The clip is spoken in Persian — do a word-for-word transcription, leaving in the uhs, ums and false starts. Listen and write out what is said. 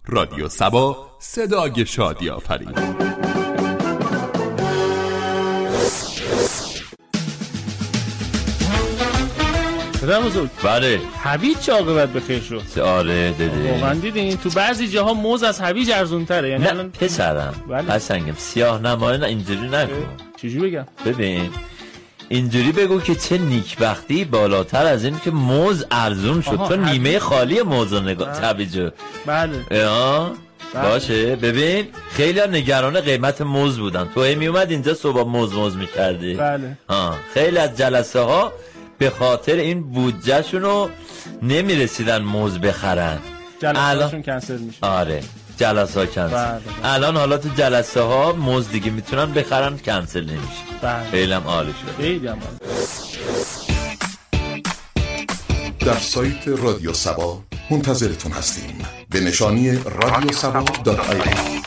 رادیو سبا، صدای شادی آفرین. پدر بزرگ، بله هویج چه عاقبت به خیر شد؟ آره دیدی واقعا دیدین تو بعضی جاها موز از هویج ارزون تره. یعنی نه الان پسرم بله. قشنگم سیاه نمایی، نه اینجوری نکن. چجوری بگم؟ ببین اینجوری بگو که چه نیکبختی بالاتر از این که موز ارزون شد. آها، تو هویج. نیمه خالی موز رو نگاه هویجو. بله آه بله. باشه. ببین خیلی نگران قیمت موز بودن، تو می اومد اینجا صبح موز موز میکردی. بله ها خیلی از جلسه ها به خاطر این بودجه شونو نمیرسیدن موز بخرن. جلسه‌شون کنسل میشه. آره جلسه ها کنسل. بله، بله. الان حالا تو جلسه ها موز دیگه میتونن بخرن، کنسل نمیشه. بله. خیلی هم عالی شد. خیلی هم در سایت رادیو سبا منتظرتون هستیم به نشانی رادیو سبا دات آی ای.